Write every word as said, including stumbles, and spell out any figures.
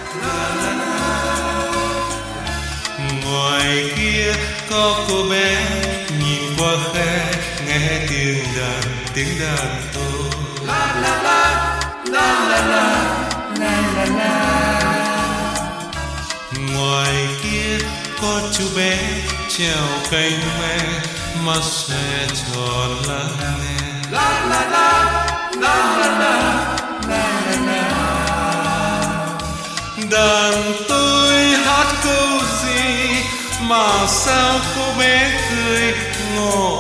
Ngoài kia có cô bé nhìn qua khe nghe tiếng đàn tiếng đàn tô. La la la la la la la la la. Ngoài kia có chú bé trèo cành me mắt xe tròn lắng nghe. La la la la la la la la la. Đàn tôi hát câu gì mà sao cô bé cười ngỏ